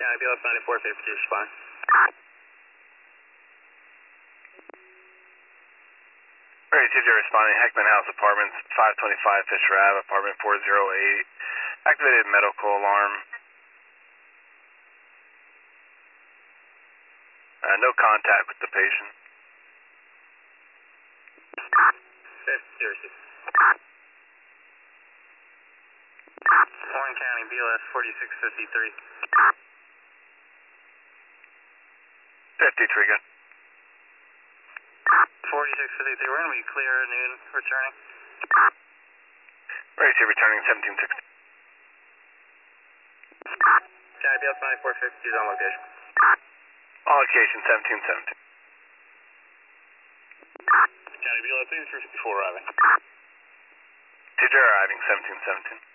County BLS 9452, respond. Ready TJ responding, Heckman House Apartments, 525 Fisher Ave, apartment 408. Activated medical alarm. No contact with the patient. 50. Warren County BLS 4653. 53, good. 4653, we're going to be clear at noon, returning. Ready to returning 1760. County BLS 9452 is on location. On location 1717. County BLS 8354 arriving. TJ arriving 1717.